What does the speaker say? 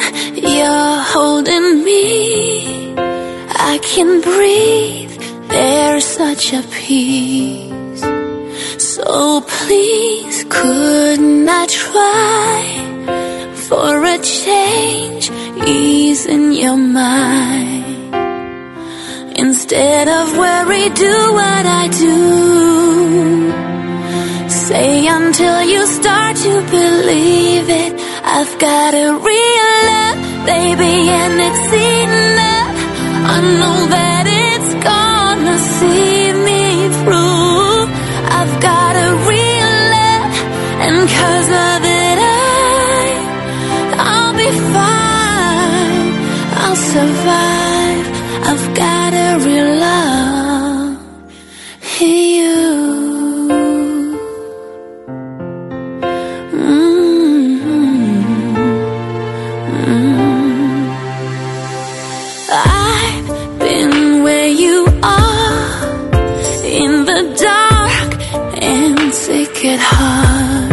you're holding me, I can breathe, there's such a peace. So please, couldn't I try for a change, ease in your mind? Instead of worry, do what I do. Say until you start to believe it, I've got a real love, baby, and it's enough. I know that it's gonna see me through. I've got a real love, and 'cause of it I'll be fine, I'll survive. I've got a real love, you. I've been where you are, in the dark and sick at heart.